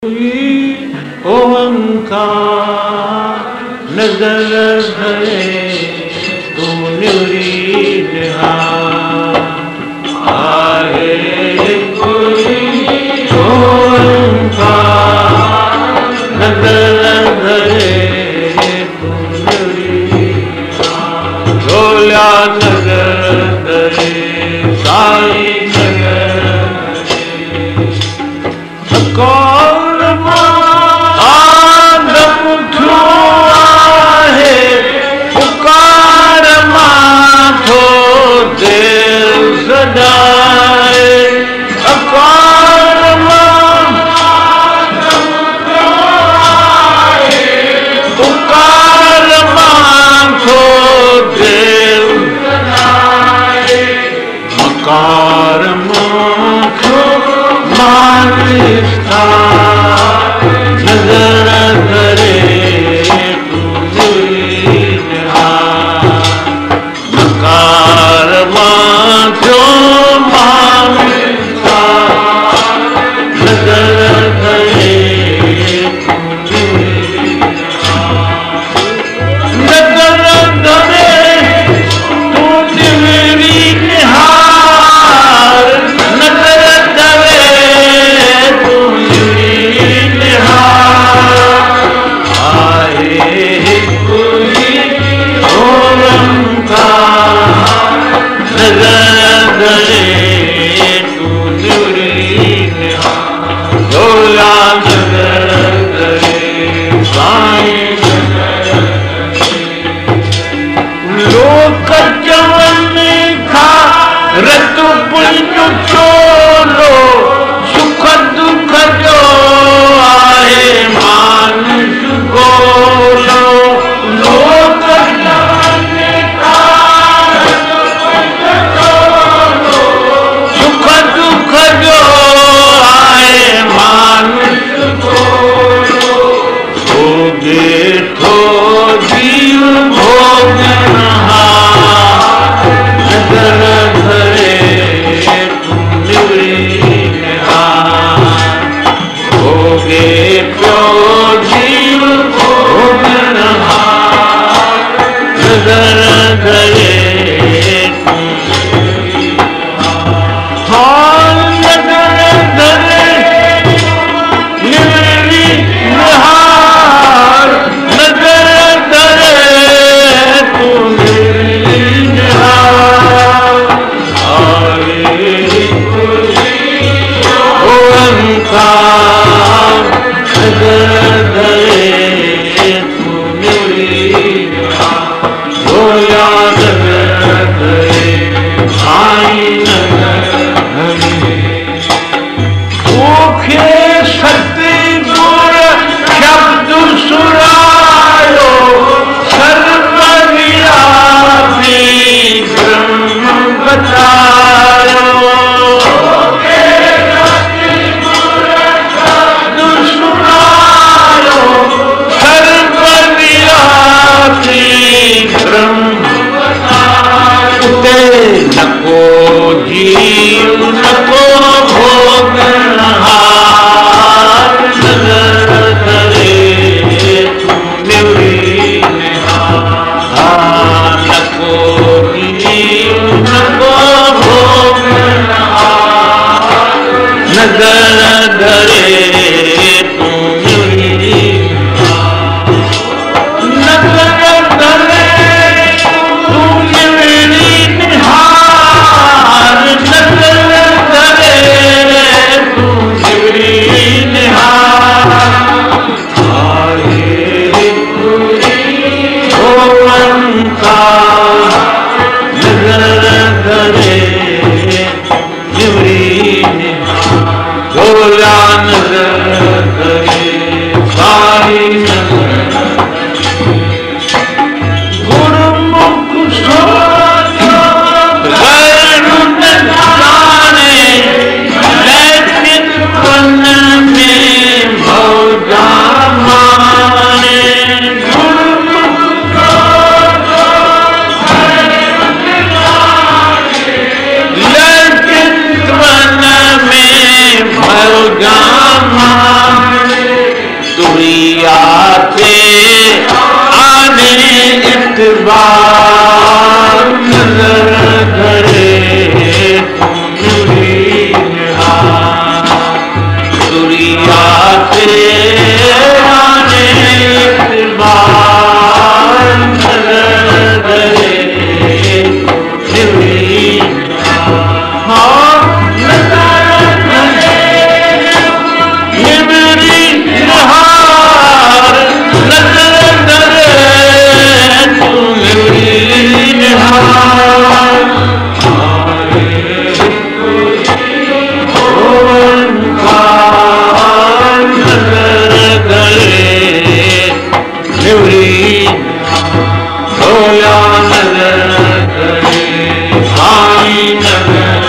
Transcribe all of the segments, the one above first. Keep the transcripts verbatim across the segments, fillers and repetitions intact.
ओंकार नजर धरे तू न्यूरी निहार आए कोई ओंकार नजर धरे तू न्यूरी निहार झोला नजर धरे साई नजर धरे कौन नजर धरे मकार माथो मानिस्ता नजर धरे नजर धरे तू दिवरी निहार नजर धरे तू दिवरी निहार आए कोई ओंकार नजर धरे तू दिवरी निहार झोला नजर धरे साई लोक चवन खा रतु पुंज चोलो सुख दुख जो आए मानुष गोलो लोक चवन खा रतु पुंज चोलो सुख दुख जो आए मानुष गोलो भोगे तो जीव भोगनहा नजर धरे तू निवरी निहार भोगे तो जीव भोगनहा नजर धरे तू हाँ नजर धरे निवरी निहार नजर धरे तू निवरी निहार आए कोई ओंकार नजर बार नजर धरे दुरिया से आने बार नजर धरे हाँ नजर धरे निबरी निहार नजर धरे तू निबरी निहार भोला नजर करे आई नजर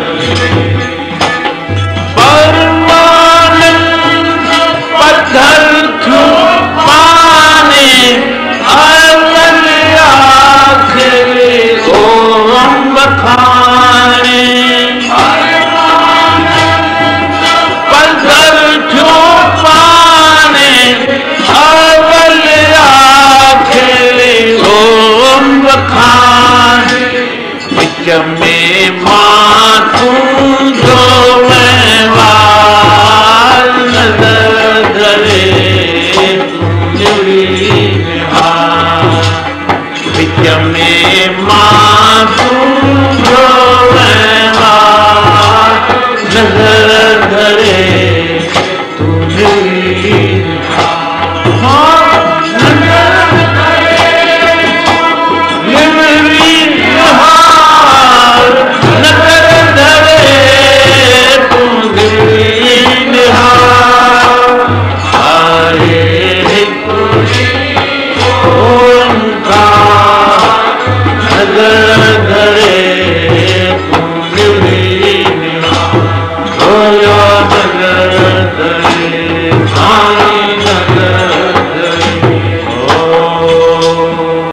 परमानंद पत्थर छुपाने अवल आखिरी ओम बखाने पत्थर छुपाने अवल आखिरी ओम बखाने बिच में माथूं धोवेवाल नजर धरे बिच में माथूं धोवेवाल नजर धरे तू हाँ